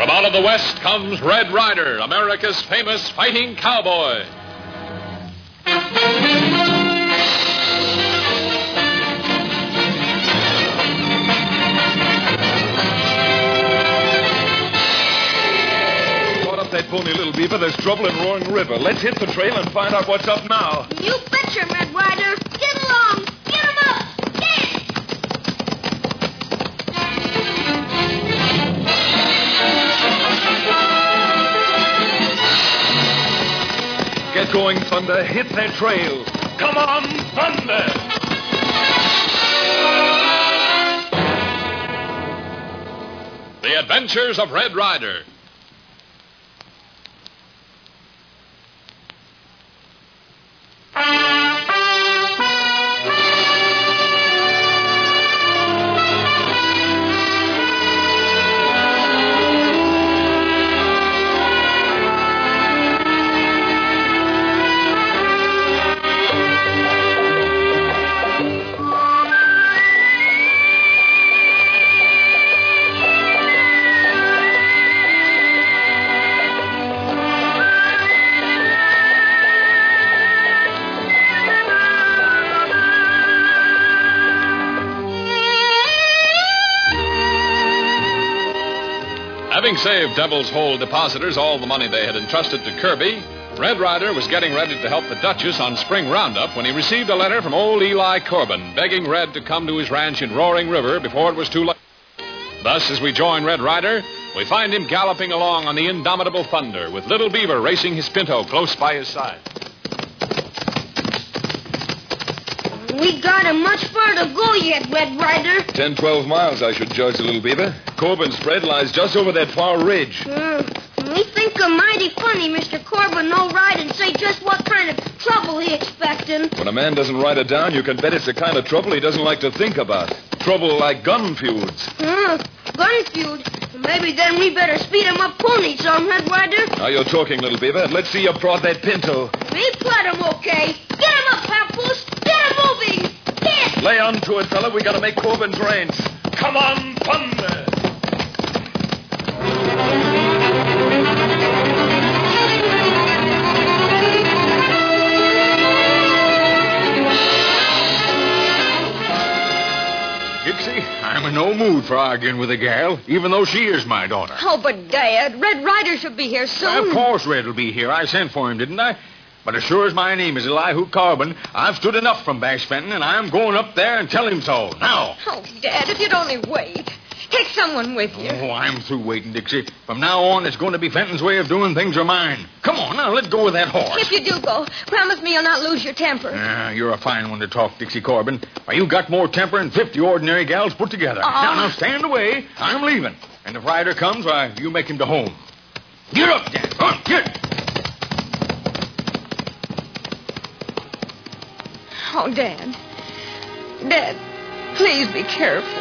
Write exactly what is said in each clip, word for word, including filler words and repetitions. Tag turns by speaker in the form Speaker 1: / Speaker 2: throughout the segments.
Speaker 1: From out of the West comes Red Ryder, America's famous fighting cowboy.
Speaker 2: Caught up that pony, Little Beaver. There's trouble in Roaring River. Let's hit the trail and find out what's up now.
Speaker 3: You betcha, Red Ryder. Get along. Get him up. Get!
Speaker 2: Get going, Thunder. Hit that trail. Come on, Thunder!
Speaker 1: The Adventures of Red Ryder. Having saved Devil's Hole depositors all the money they had entrusted to Kirby, Red Ryder was getting ready to help the Duchess on spring roundup when he received a letter from old Eli Corbin begging Red to come to his ranch in Roaring River before it was too late. Thus, as we join Red Ryder, we find him galloping along on the indomitable Thunder with Little Beaver racing his pinto close by his side.
Speaker 3: We got a much further to go yet, Red Ryder.
Speaker 2: Ten, twelve miles, I should judge, Little Beaver. Corbin's spread lies just over that far ridge.
Speaker 3: Mm, we think a mighty funny Mister Corbin no ride and say just what kind of trouble he expecting.
Speaker 2: When a man doesn't write it down, you can bet it's the kind of trouble he doesn't like to think about. Trouble like gun feuds.
Speaker 3: Mm, gun feud. Maybe then we better speed him up pony some, Red Ryder.
Speaker 2: Now you're talking, Little Beaver. Let's see you prod that pinto.
Speaker 3: We put him okay. Get him up, Papoose. Get him moving. Get!
Speaker 2: Lay on to it, fella. We gotta make Corbin's range. Come on, Thunder!
Speaker 4: Dixie, I'm in no mood for arguing with a gal, even though she is my daughter.
Speaker 5: Oh, but, Dad, Red Ryder should be here soon.
Speaker 4: Of course Red will be here. I sent for him, didn't I? But as sure as my name is Elihu Corbin, I've stood enough from Bash Fenton, and I'm going up there and tell him so. Now.
Speaker 5: Oh, Dad, if you'd only wait. Take someone with you.
Speaker 4: Oh, I'm through waiting, Dixie. From now on, it's going to be Fenton's way of doing things or mine. Come on, now, let's go with that horse.
Speaker 5: If you do go, promise me you'll not lose your temper.
Speaker 4: Ah, you're a fine one to talk, Dixie Corbin. Why, you got more temper than fifty ordinary gals put together.
Speaker 5: Oh.
Speaker 4: Now, now, stand away. I'm leaving. And if Ryder comes, why, you make him to home. Get up, Dan. Come on, get.
Speaker 5: Oh, Dad. Dad, please be careful.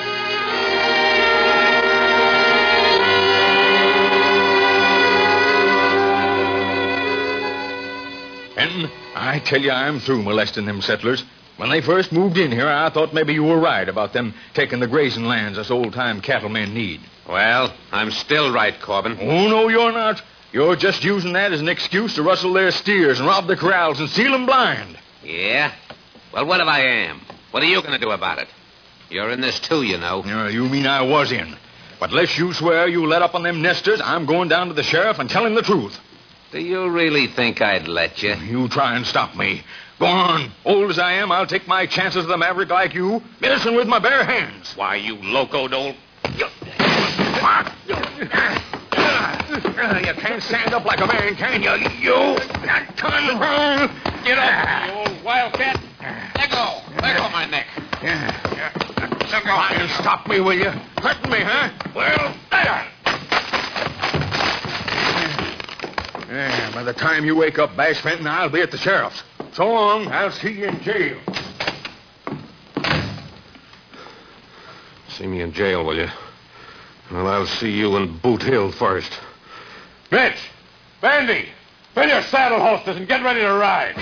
Speaker 4: Fenton, I tell you, I'm through molesting them settlers. When they first moved in here, I thought maybe you were right about them taking the grazing lands us old-time cattlemen need.
Speaker 6: Well, I'm still right, Corbin.
Speaker 4: Oh, no, you're not. You're just using that as an excuse to rustle their steers and rob the corrals and steal them blind.
Speaker 6: Yeah? Well, what if I am? What are you going to do about it? You're in this, too, you know.
Speaker 4: Uh, you mean I was in. But unless you swear you let up on them nesters, I'm going down to the sheriff and tell him the truth.
Speaker 6: Do you really think I'd let you?
Speaker 4: You try and stop me. Go on. Old as I am, I'll take my chances with a maverick like you. Medicine with my bare hands.
Speaker 6: Why, you locoed old...
Speaker 4: You can't stand up like a man, can you? You... Come on.
Speaker 6: Get up, you old wildcat. Let go. Let go of my neck.
Speaker 4: Yeah. Let go. Try and stop me, will you? Hurting me, huh? Well, there. Yeah, by the time you wake up, Bash Fenton, I'll be at the sheriff's. So long. I'll see you in jail.
Speaker 6: See me in jail, will you? Well, I'll see you in Boot Hill first.
Speaker 7: Mitch! Bandy! Fill your saddle holsters and get ready to ride.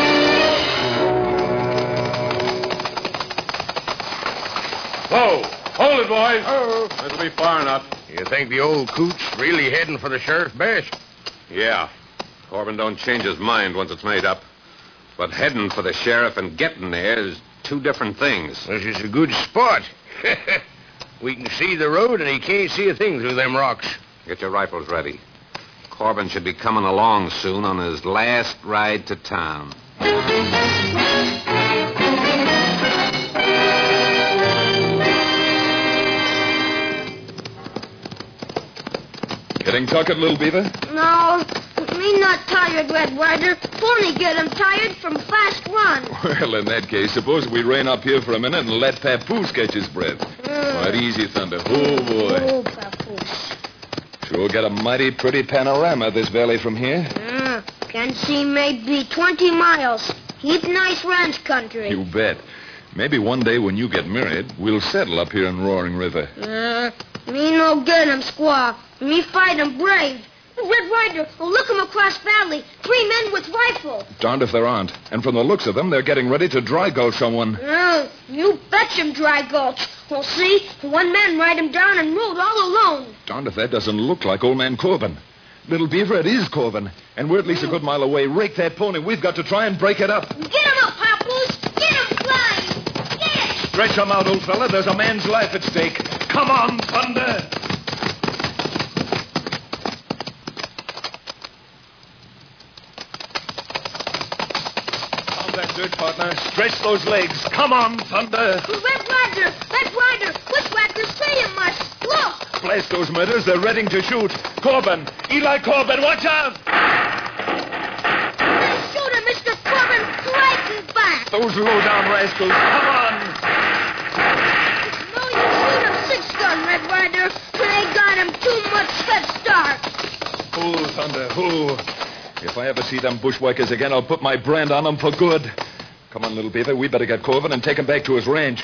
Speaker 7: Whoa! Hold it, boys. Oh. That'll be far enough.
Speaker 8: You think the old coot's really heading for the sheriff's bench?
Speaker 6: Yeah. Corbin don't change his mind once it's made up. But heading for the sheriff and getting there is two different things.
Speaker 8: This is a good spot. We can see the road, and he can't see a thing through them rocks.
Speaker 6: Get your rifles ready. Corbin should be coming along soon on his last ride to town.
Speaker 2: Getting tuckered, little beaver?
Speaker 3: No, me not tired, Red Rider. Pony get him tired from fast run.
Speaker 2: Well, in that case, suppose we rein up here for a minute and let Papoose catch his breath.
Speaker 3: Mm.
Speaker 2: Right, easy, Thunder. Oh, boy.
Speaker 3: Oh, Papoose.
Speaker 2: Sure got a mighty pretty panorama, this valley from here.
Speaker 3: Mm. Can see maybe twenty miles. Heap nice ranch country.
Speaker 2: You bet. Maybe one day when you get married, we'll settle up here in Roaring River.
Speaker 3: Uh, me no get him, squaw. Me fight him brave. Red Rider, oh, look him across valley. Three men with rifle.
Speaker 2: Darned if there aren't. And from the looks of them, they're getting ready to dry gulch someone.
Speaker 3: Uh, you betch him, Dry Gulch. Well, see, one man ride him down and rode all alone.
Speaker 2: Darned if that doesn't look like old man Corbin. Little Beaver, it is Corbin. And we're at least a good mile away. Rake that pony. We've got to try and break it up.
Speaker 3: Get him up, Papoose. Get him flying. Get!
Speaker 2: Stretch him out, old fella. There's a man's life at stake. Come on, Thunder. That dirt, partner. Stretch those legs. Come on, Thunder.
Speaker 3: Red Rider! Red Rider! Bushwhackers see him, much. Look!
Speaker 2: Blast those murders. They're ready to shoot. Corbin. Eli Corbin, watch out!
Speaker 3: The shooter, Mister Corbin, right back.
Speaker 2: Those low-down rascals. Come on.
Speaker 3: No, you shoot him six-gun, Red Rider. They got him too much head start.
Speaker 2: Oh, Thunder. Oh. If I ever see them bushwhackers again, I'll put my brand on them for good. Come on, little beaver. We better get Corbin and take him back to his ranch.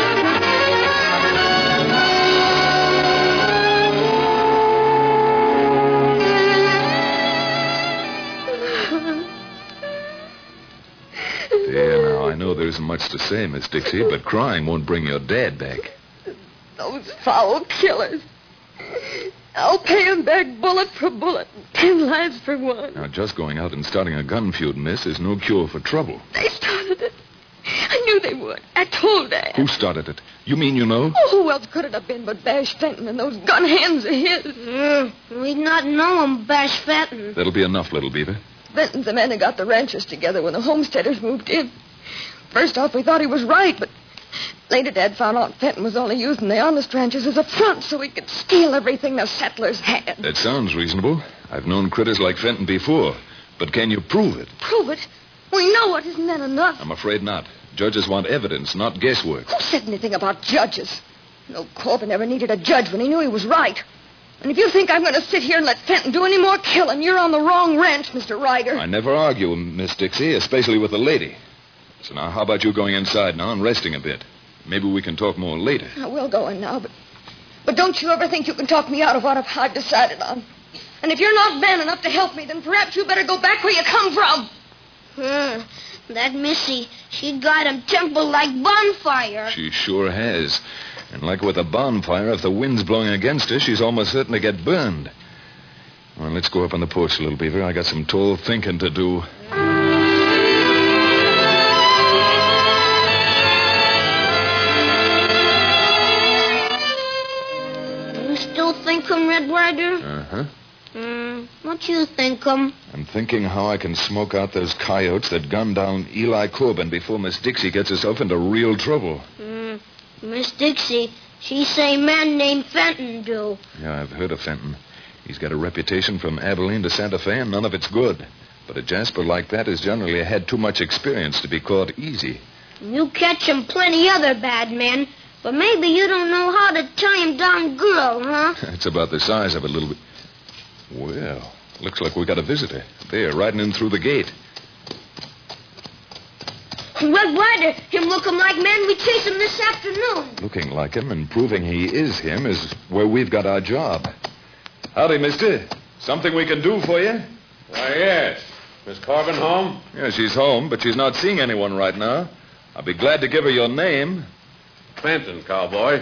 Speaker 2: There, now, I know there isn't much to say, Miss Dixie, but crying won't bring your dad back.
Speaker 5: Those foul killers. I'll pay him back bullet for bullet. Ten lives for one.
Speaker 2: Now, just going out and starting a gun feud, miss, is no cure for trouble.
Speaker 5: They started it. I knew they would. I told Dad.
Speaker 2: Who started it? You mean you know?
Speaker 5: Oh, who else could it have been but Bash Fenton and those gun hands of his?
Speaker 3: Mm, we'd not know him, Bash Fenton.
Speaker 2: That'll be enough, little beaver.
Speaker 5: Fenton's the man who got the ranchers together when the homesteaders moved in. First off, we thought he was right, but later Dad found out Fenton was only using the honest ranchers as a front so he could steal everything the settlers had.
Speaker 2: That sounds reasonable. I've known critters like Fenton before. But can you prove it?
Speaker 5: Prove it? We know it. Isn't that enough?
Speaker 2: I'm afraid not. Judges want evidence, not guesswork.
Speaker 5: Who said anything about judges? No, Corbin never needed a judge when he knew he was right. And if you think I'm going to sit here and let Fenton do any more killing, you're on the wrong ranch, Mister Ryder.
Speaker 2: I never argue, Miss Dixie, especially with a lady. So now, how about you going inside now and resting a bit? Maybe we can talk more later.
Speaker 5: I will go in now, but but don't you ever think you can talk me out of what I've, I've decided on. And if you're not man enough to help me, then perhaps you better go back where you come from.
Speaker 3: Hmm. That Missy, she got him temple like bonfire.
Speaker 2: She sure has. And like with a bonfire, if the wind's blowing against her, she's almost certain to get burned. Well, let's go up on the porch, little beaver. I got some tall thinking to do.
Speaker 3: You still think him, Red Rider?
Speaker 2: Uh-huh.
Speaker 3: Hmm. What you think him?
Speaker 2: I'm thinking how I can smoke out those coyotes that gunned down Eli Corbin before Miss Dixie gets herself into real trouble.
Speaker 3: Hmm. Miss Dixie, she say man named Fenton do.
Speaker 2: Yeah, I've heard of Fenton. He's got a reputation from Abilene to Santa Fe, and none of it's good. But a jasper like that has generally had too much experience to be caught easy.
Speaker 3: You catch him plenty other bad men, but maybe you don't know how to tie him down girl, huh?
Speaker 2: It's about the size of it, little bit. Well, looks like we got a visitor. There, riding in through the gate.
Speaker 3: Red Rider, him look him like man we chase him this afternoon.
Speaker 2: Looking like him and proving he is him is where we've got our job. Howdy, mister. Something we can do for you?
Speaker 7: Why, yes. Miss Corbin home?
Speaker 2: Yeah, she's home, but she's not seeing anyone right now. I'll be glad to give her your name.
Speaker 7: Fenton, cowboy.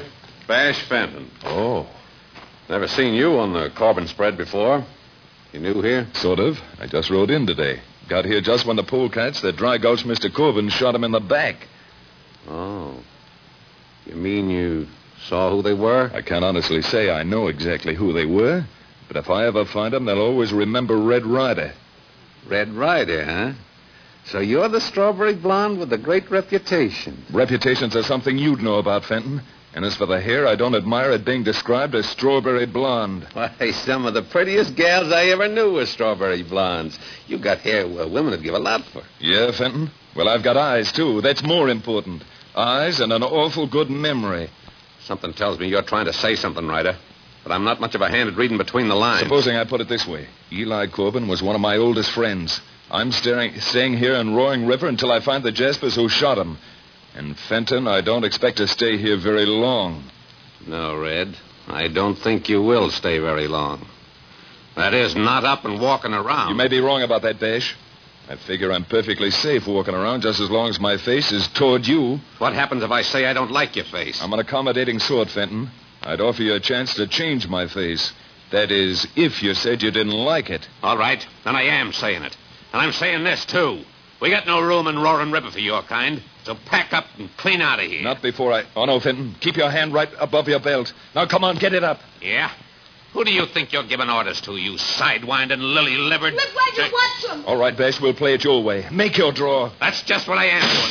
Speaker 6: Bash Fenton.
Speaker 2: Oh.
Speaker 6: Never seen you on the Corbin spread before. You new here?
Speaker 2: Sort of. I just rode in today. Got here just when the polecats that dry gulched Mister Corbin shot him in the back.
Speaker 6: Oh. You mean you saw who they were?
Speaker 2: I can't honestly say I know exactly who they were, but if I ever find them, they'll always remember Red Ryder.
Speaker 6: Red Ryder, huh? So you're the strawberry blonde with the great reputation.
Speaker 2: Reputations are something you'd know about, Fenton. And as for the hair, I don't admire it being described as strawberry blonde.
Speaker 6: Why, some of the prettiest gals I ever knew were strawberry blondes. You got hair well, women would give a lot for.
Speaker 2: Yeah, Fenton? Well, I've got eyes, too. That's more important. Eyes and an awful good memory.
Speaker 6: Something tells me you're trying to say something, Ryder. But I'm not much of a hand at reading between the lines.
Speaker 2: Supposing I put it this way. Eli Corbin was one of my oldest friends. I'm staring, staying here in Roaring River until I find the Jaspers who shot him. And, Fenton, I don't expect to stay here very long.
Speaker 6: No, Red. I don't think you will stay very long. That is, not up and walking around.
Speaker 2: You may be wrong about that, Bash. I figure I'm perfectly safe walking around just as long as my face is toward you.
Speaker 6: What happens if I say I don't like your face?
Speaker 2: I'm an accommodating sort, Fenton. I'd offer you a chance to change my face. That is, if you said you didn't like it.
Speaker 6: All right. Then I am saying it. And I'm saying this, too. We got no room in Roaring River for your kind. So pack up and clean out of here.
Speaker 2: Not before I... Oh, no, Fenton. Keep your hand right above your belt. Now, come on, get it up.
Speaker 6: Yeah? Who do you think you're giving orders to, you sidewinding, lily-livered...
Speaker 3: Red Ryder, watch him!
Speaker 2: All right, Bash, we'll play it your way. Make your draw.
Speaker 6: That's just what I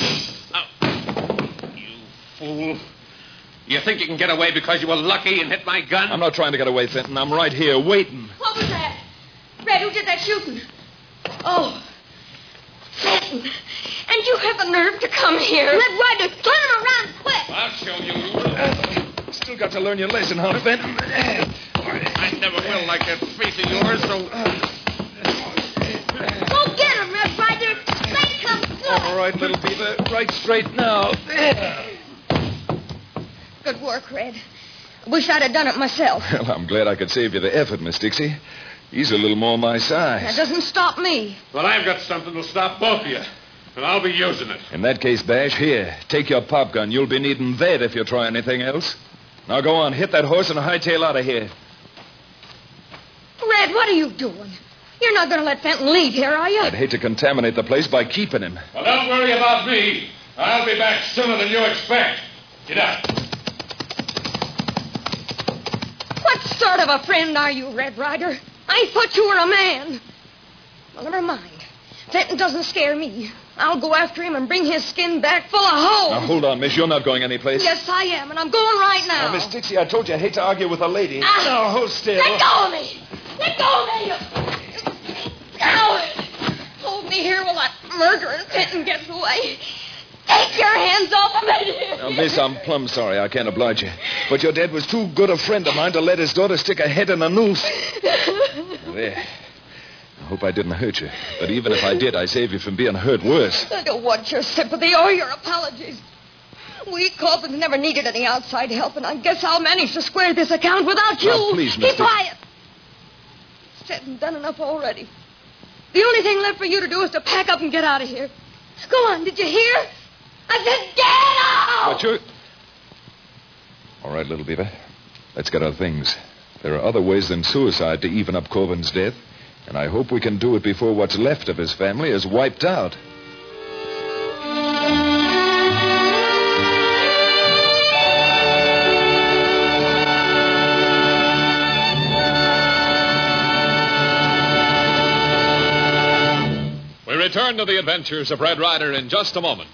Speaker 6: am doing. Oh. You fool. You think you can get away because you were lucky and hit my gun?
Speaker 2: I'm not trying to get away, Fenton. I'm right here, waiting.
Speaker 3: What was that? Red, who did that shooting? Oh... Fenton, and you have the nerve to come here. Red Ryder, turn him around quick.
Speaker 6: I'll show you.
Speaker 2: Still got to learn your lesson, huh, Fenton?
Speaker 6: I never will like that face of yours, so...
Speaker 3: Go get him, Red Ryder. They come good.
Speaker 2: All right, little beaver. Right straight now.
Speaker 5: Good work, Red. I wish I'd have done it myself.
Speaker 2: Well, I'm glad I could save you the effort, Miss Dixie. He's a little more my size.
Speaker 5: That doesn't stop me.
Speaker 7: Well, I've got something to stop both of you, and I'll be using it.
Speaker 2: In that case, Bash, here, take your pop gun. You'll be needing that if you try anything else. Now go on, hit that horse and hightail out of here.
Speaker 5: Red, what are you doing? You're not going to let Fenton leave here, are you?
Speaker 2: I'd hate to contaminate the place by keeping him.
Speaker 7: Well, don't worry about me. I'll be back sooner than you expect. Get out.
Speaker 5: What sort of a friend are you, Red Ryder? I thought you were a man. Well, never mind. Fenton doesn't scare me. I'll go after him and bring his skin back full of holes.
Speaker 2: Now, hold on, miss. You're not going anyplace.
Speaker 5: Yes, I am, and I'm going right now.
Speaker 2: Now, Miss Dixie, I told you I hate to argue with a lady.
Speaker 5: Ah,
Speaker 2: now, hold still.
Speaker 5: Let go of me. Let go of me. Ow. Hold me here while that murdering Fenton gets away. Take your hands off of me.
Speaker 2: Now, miss, I'm plumb sorry. I can't oblige you. But your dad was too good a friend of mine to let his daughter stick her head in a noose. There. I hope I didn't hurt you. But even if I did, I saved you from being hurt worse.
Speaker 5: I don't want your sympathy or your apologies. We Corbins never needed any outside help, and I guess I'll manage to square this account without you.
Speaker 2: Now, please,
Speaker 5: Keep
Speaker 2: mister.
Speaker 5: quiet. Said and done enough already. The only thing left for you to do is to pack up and get out of here. Go on, did you hear? I said get out!
Speaker 2: But you... All right, little beaver. Let's get our things. There are other ways than suicide to even up Corbin's death, and I hope we can do it before what's left of his family is wiped out.
Speaker 1: We return to the adventures of Red Ryder in just a moment.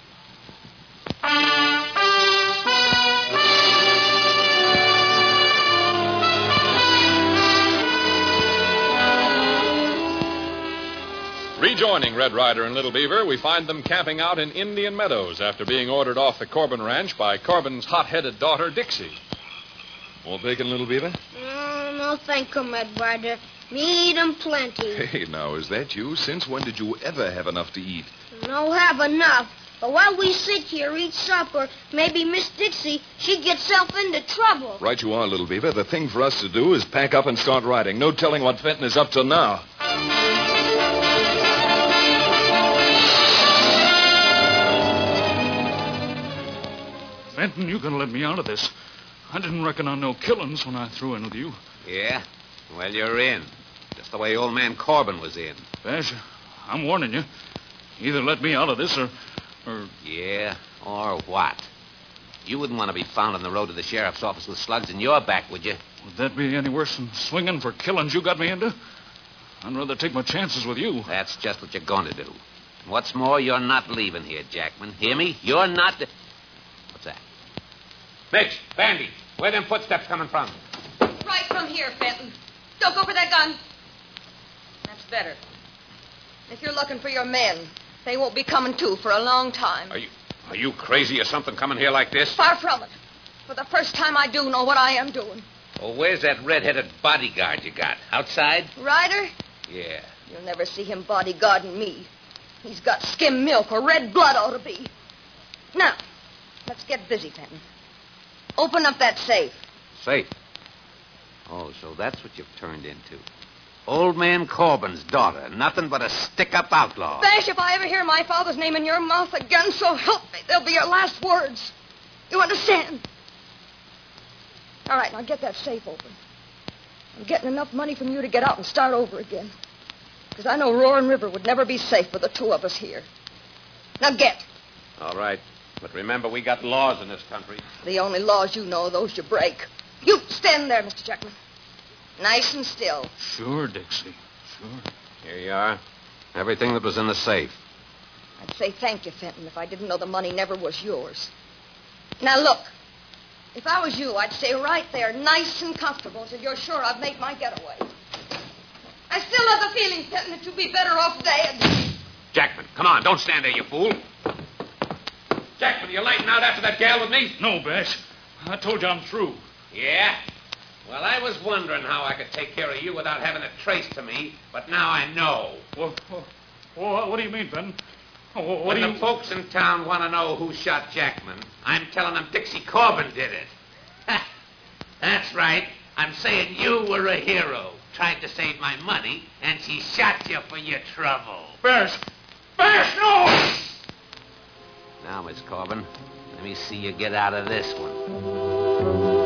Speaker 1: Rejoining Red Ryder and Little Beaver, we find them camping out in Indian Meadows after being ordered off the Corbin Ranch by Corbin's hot-headed daughter, Dixie.
Speaker 2: More bacon, little beaver?
Speaker 3: Oh, no, thank you, Red Ryder. Me eat 'em plenty.
Speaker 2: Hey, now, is that you? Since when did you ever have enough to eat?
Speaker 3: No have enough. But while we sit here, eat supper, maybe Miss Dixie, she gets herself into trouble.
Speaker 2: Right you are, little beaver. The thing for us to do is pack up and start riding. No telling what Fenton is up to now.
Speaker 9: Fenton, you can let me out of this. I didn't reckon on no killings when I threw in with you.
Speaker 6: Yeah? Well, you're in. Just the way old man Corbin was in.
Speaker 9: Bash, I'm warning you. Either let me out of this or... or...
Speaker 6: Yeah? Or what? You wouldn't want to be found on the road to the sheriff's office with slugs in your back, would you?
Speaker 9: Would that be any worse than swinging for killings you got me into? I'd rather take my chances with you.
Speaker 6: That's just what you're going to do. And what's more, you're not leaving here, Jackman. Hear me? You're not... What's that? Mitch, Bandy, where them footsteps coming from?
Speaker 3: Right from here, Fenton. Don't go for that gun. That's better. If you're looking for your men, they won't be coming to for a long time.
Speaker 6: Are you are you crazy or something coming here like this?
Speaker 3: Far from it. For the first time, I do know what I am doing.
Speaker 6: Well, where's that red-headed bodyguard you got? Outside?
Speaker 3: Ryder?
Speaker 6: Yeah.
Speaker 3: You'll never see him bodyguarding me. He's got skim milk or red blood ought to be. Now, let's get busy, Fenton. Open up that safe.
Speaker 6: Safe? Oh, so that's what you've turned into. Old man Corbin's daughter. Nothing but a stick-up outlaw.
Speaker 3: Bash, if I ever hear my father's name in your mouth again, so help me, they'll be your last words. You understand? All right, now get that safe open. I'm getting enough money from you to get out and start over again. Because I know Roaring River would never be safe with the two of us here. Now get.
Speaker 6: All right. But remember, we got laws in this country.
Speaker 3: The only laws you know are those you break. You stand there, Mister Jackman. Nice and still.
Speaker 9: Sure, Dixie. Sure.
Speaker 6: Here you are. Everything that was in the safe.
Speaker 3: I'd say thank you, Fenton, if I didn't know the money never was yours. Now, look. If I was you, I'd stay right there, nice and comfortable, until you're sure I've made my getaway. I still have the feeling, Fenton, that you'd be better off dead.
Speaker 6: Jackman, come on. Don't stand there, you fool. Jackman, are you lighting out after that gal with me?
Speaker 9: No, Bash. I told you I'm through.
Speaker 6: Yeah? Well, I was wondering how I could take care of you without having it traced to me, but now I know.
Speaker 9: Well, well, what do you mean, Ben? What
Speaker 6: when
Speaker 9: do
Speaker 6: the
Speaker 9: you...
Speaker 6: folks in town want to know who shot Jackman, I'm telling them Dixie Corbin did it. That's right. I'm saying you were a hero. Tried to save my money, and she shot you for your trouble.
Speaker 9: Bash! Bash, no!
Speaker 6: Now, Miss Corbin, let me see you get out of this one.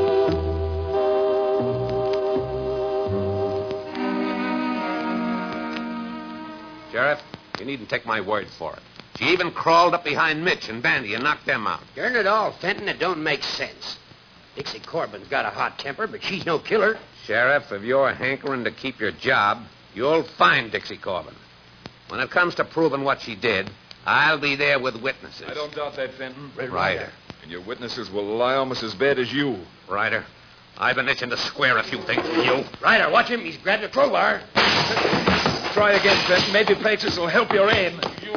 Speaker 6: Sheriff, you needn't take my word for it. She even crawled up behind Mitch and Bandy and knocked them out.
Speaker 8: Darn it all, Fenton, it don't make sense. Dixie Corbin's got a hot temper, but she's no killer.
Speaker 6: Sheriff, if you're hankering to keep your job, you'll find Dixie Corbin. When it comes to proving what she did, I'll be there with witnesses.
Speaker 2: I don't doubt that, Fenton.
Speaker 6: Ryder.
Speaker 2: And your witnesses will lie almost as bad as you.
Speaker 6: Ryder, I've been itching to square a few things with you.
Speaker 8: Ryder, watch him. He's grabbed a crowbar.
Speaker 2: Try again, Fenton. Maybe practice will help your aim.
Speaker 6: You...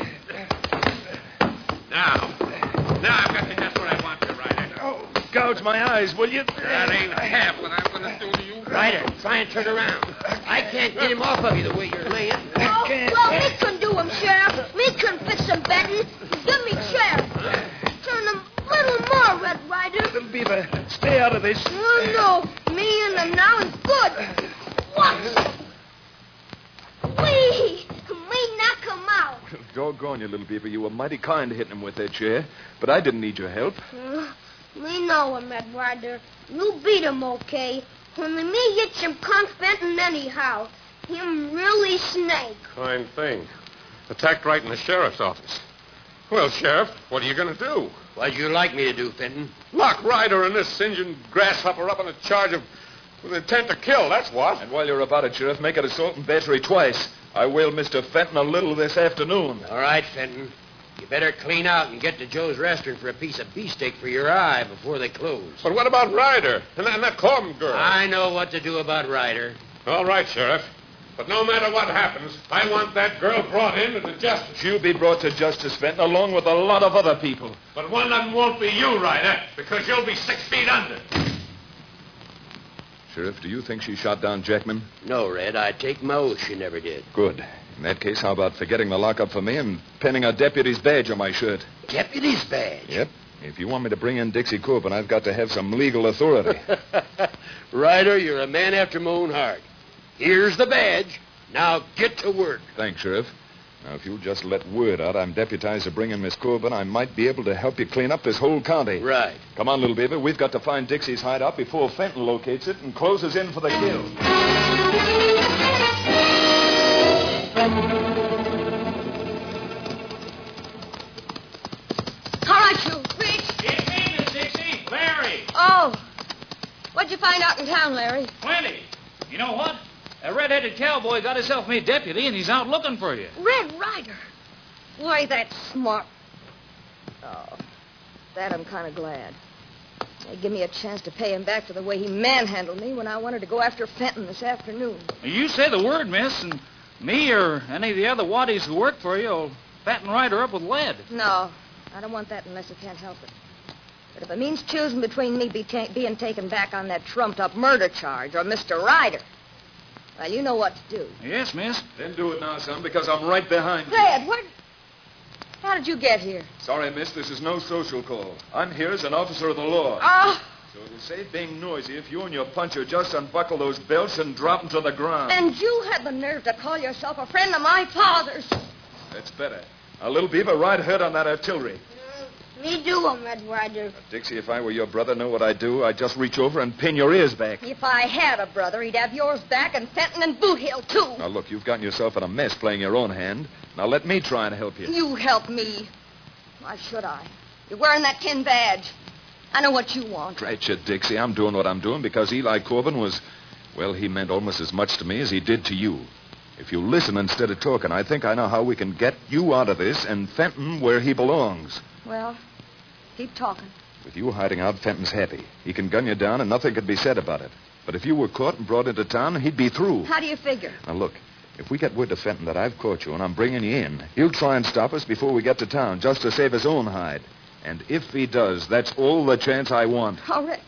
Speaker 6: Now. Now I've got you just where I want you, Ryder.
Speaker 2: Oh, gouge my eyes, will you?
Speaker 6: That ain't half what I'm going to do to you.
Speaker 8: Ryder, try and turn around. I can't get him off of you the way you're laying.
Speaker 3: Oh, well, me can do him, Sheriff. Me can fix him, Benton. Give me Sheriff. Turn him a little more, Red Ryder.
Speaker 2: Little Beaver, stay out of this.
Speaker 3: Oh, no. Me and him now is good. What? We, we knock him out.
Speaker 2: Doggone you, little Beaver. You were mighty kind hitting him with that chair, but I didn't need your help.
Speaker 10: Uh, we know him, Red Ryder. You beat him, okay? Only me hits him confident anyhow. Him really snake.
Speaker 7: Fine thing. Attacked right in the sheriff's office. Well, Sheriff, what are you going to do?
Speaker 8: What'd you like me to do, Fenton?
Speaker 7: Lock Ryder and this singeing grasshopper up on a charge of with intent to kill, that's what.
Speaker 2: And while you're about it, Sheriff, make it assault and battery twice. I will Mister Fenton a little this afternoon.
Speaker 8: All right, Fenton. You better clean out and get to Joe's restaurant for a piece of beefsteak for your eye before they close.
Speaker 7: But what about Ryder and that, and that Corbin girl?
Speaker 8: I know what to do about Ryder.
Speaker 7: All right, Sheriff. But no matter what happens, I want that girl brought in to justice.
Speaker 2: She'll be brought to justice, Fenton, along with a lot of other people.
Speaker 7: But one of them won't be you, Ryder, because you'll be six feet under.
Speaker 2: Sheriff, do you think she shot down Jackman?
Speaker 8: No, Red. I take my oath she never did.
Speaker 2: Good. In that case, how about forgetting the lockup for me and pinning a deputy's badge on my shirt?
Speaker 8: Deputy's badge?
Speaker 2: Yep. If you want me to bring in Dixie Corbin, I've got to have some legal authority.
Speaker 8: Ryder, you're a man after my own heart. Here's the badge. Now get to work.
Speaker 2: Thanks, Sheriff. Now, if you'll just let word out I'm deputized to bring in Miss Corbin, I might be able to help you clean up this whole county.
Speaker 8: Right.
Speaker 2: Come on, little beaver. We've got to find Dixie's hideout before Fenton locates it and closes in for the kill.
Speaker 3: All right, you, Rich.
Speaker 9: It's me, Miss Dixie. Larry.
Speaker 3: Oh. What'd you find out in town, Larry?
Speaker 9: Plenty. You know what? A red-headed cowboy got himself made deputy, and he's out looking for you.
Speaker 3: Red Ryder. Why, that's smart. Oh, that I'm kind of glad. They give me a chance to pay him back for the way he manhandled me when I wanted to go after Fenton this afternoon.
Speaker 9: You say the word, miss, and me or any of the other waddies who work for you will fatten Ryder up with lead.
Speaker 3: No, I don't want that unless I can't help it. But if it means choosing between me be ta- being taken back on that trumped-up murder charge or Mister Ryder, well, you know what to do.
Speaker 9: Yes, miss.
Speaker 2: Then do it now, son, because I'm right behind you.
Speaker 3: Red, where... How did you get here?
Speaker 2: Sorry, miss, this is no social call. I'm here as an officer of the law.
Speaker 3: Oh,
Speaker 2: So it'll save being noisy if you and your puncher just unbuckle those belts and drop them to the ground.
Speaker 3: and you had the nerve to call yourself a friend of my father's.
Speaker 2: That's better. Now, little beaver, ride ahead on that artillery.
Speaker 10: Mm, me do 'em, Red Ryder.
Speaker 2: Dixie, if I were your brother, know what I'd do? I'd just reach over and pin your ears back.
Speaker 3: If I had a brother, he'd have yours back and Fenton and Boot Hill, too.
Speaker 2: Now, look, you've gotten yourself in a mess playing your own hand. Now, let me try and help you.
Speaker 3: You help me. Why should I? You're wearing that tin badge. I know what you want.
Speaker 2: Drat you, Dixie. I'm doing what I'm doing because Eli Corbin was... Well, he meant almost as much to me as he did to you. If you listen instead of talking, I think I know how we can get you out of this and Fenton where he belongs.
Speaker 3: Well, keep talking.
Speaker 2: With you hiding out, Fenton's happy. He can gun you down and nothing can be said about it. But if you were caught and brought into town, he'd be through.
Speaker 3: How do you figure?
Speaker 2: Now, look, if we get word to Fenton that I've caught you and I'm bringing you in, he'll try and stop us before we get to town just to save his own hide. And if he does, that's all the chance I want.
Speaker 3: All right.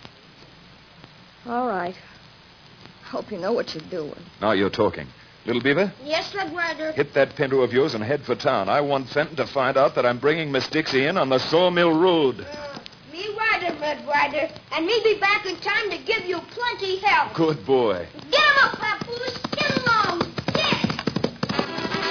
Speaker 3: All right. Hope you know what you're doing.
Speaker 2: Now you're talking. Little Beaver,
Speaker 10: Yes, Red Ryder.
Speaker 2: hit that pinto of yours and head for town. I want Fenton to find out that I'm bringing Miss Dixie in on the Sawmill Road.
Speaker 10: Uh, me rider, Red Ryder, and me be back in time to give you plenty help.
Speaker 2: Good boy.
Speaker 10: Get him up, Papoose. Get along. Get.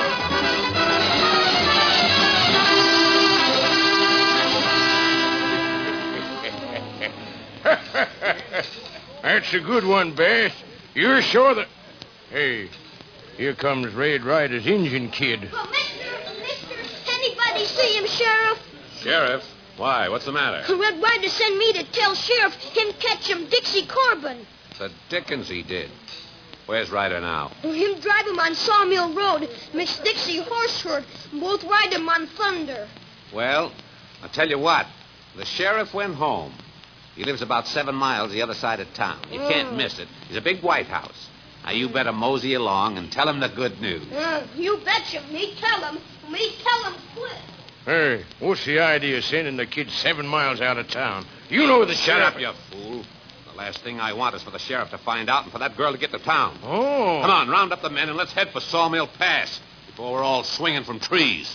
Speaker 8: That's a good one, Bass. You're sure that... Hey, here comes Red Ryder's Injun kid.
Speaker 10: Well, mister, mister, anybody see him, Sheriff?
Speaker 7: Sheriff? Why? What's the matter?
Speaker 10: Red Ryder sent me to tell Sheriff him catch him Dixie Corbin.
Speaker 6: The dickens he did. Where's Ryder now?
Speaker 10: Him drive him on Sawmill Road. Miss Dixie horse herd. Both ride him on Thunder.
Speaker 6: Well, I'll tell you what. The sheriff went home. He lives about seven miles the other side of town. You can't miss it. He's a big White House. Now, you better mosey along and tell him the good news.
Speaker 10: Uh, you betcha. Me tell him. Me tell him quick.
Speaker 8: Hey, what's the idea of sending the kid seven miles out of town? You know the
Speaker 6: Shut
Speaker 8: sheriff...
Speaker 6: up, you fool. The last thing I want is for the sheriff to find out and for that girl to get to town.
Speaker 8: Oh.
Speaker 6: Come on, round up the men and let's head for Sawmill Pass before we're all swinging from trees.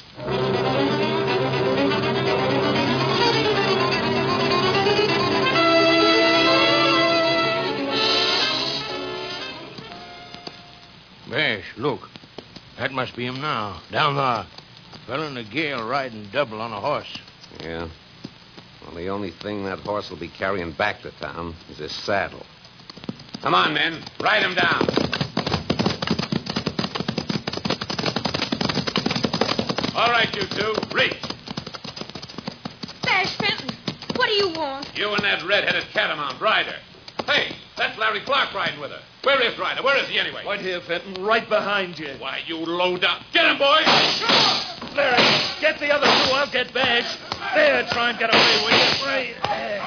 Speaker 8: Bass, look. That must be him now. Down there. Fella in a gale riding double on a horse.
Speaker 6: Yeah. Well, the only thing that horse will be carrying back to town is his saddle. Come on, men. Ride him down. All right, you two. Reach.
Speaker 10: There's Fenton. What do you want?
Speaker 6: You and that red-headed catamount, Ryder. Hey, that's Larry Clark riding with her. Where is Ryder? Where is he anyway?
Speaker 2: Right here, Fenton, right behind you.
Speaker 6: Why, you low down. Get him, boys!
Speaker 9: Larry, get the other two. I'll get Badge. There, try and get away with you. Right.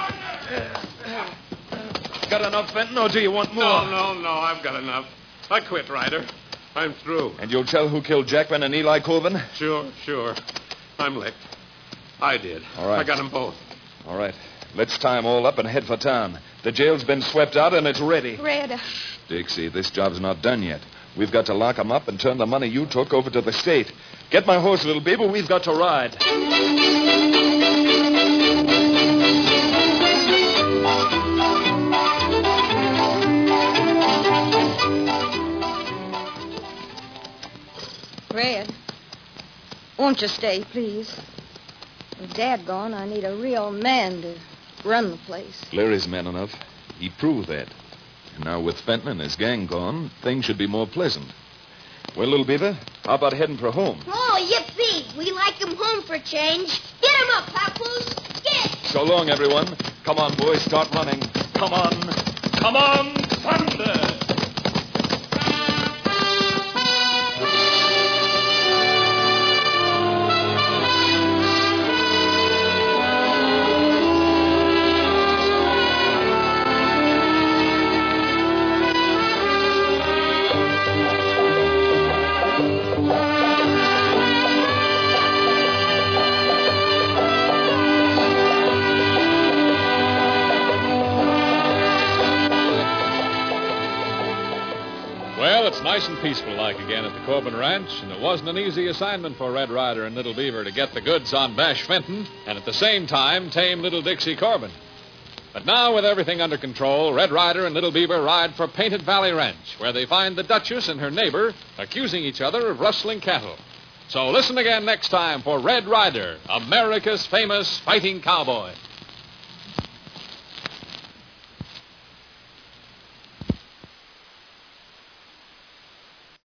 Speaker 2: Got enough, Fenton, or do you want more?
Speaker 7: No, no, no. I've got enough. I quit, Ryder. I'm through.
Speaker 2: And you'll tell who killed Jackman and Eli Corbin?
Speaker 7: Sure, sure. I'm licked. I did.
Speaker 2: All right.
Speaker 7: I got them both.
Speaker 2: All right. Let's tie 'em all up and head for town. The jail's been swept out and it's ready.
Speaker 3: Red,
Speaker 2: Dixie, this job's not done yet. We've got to lock 'em up and turn the money you took over to the state. Get my horse, little beaver. We've got to ride.
Speaker 3: Red, won't you stay, please? With Dad gone, I need a real man to run the place.
Speaker 2: Larry's man enough. He proved that. And now with Fenton and his gang gone, things should be more pleasant. Well, little Beaver, how about heading for home?
Speaker 10: Oh, yippee. We like 'em home for change. Get 'em up, Papoose. Get!
Speaker 2: So long, everyone. Come on, boys, start running. Come on. Come on, thunder!
Speaker 1: It's nice and peaceful like again at the Corbin Ranch, and it wasn't an easy assignment for Red Ryder and Little Beaver to get the goods on Bash Fenton and at the same time tame Little Dixie Corbin. But now, with everything under control, Red Ryder and Little Beaver ride for Painted Valley Ranch, where they find the Duchess and her neighbor accusing each other of rustling cattle. So listen again next time for Red Ryder, America's famous fighting cowboy.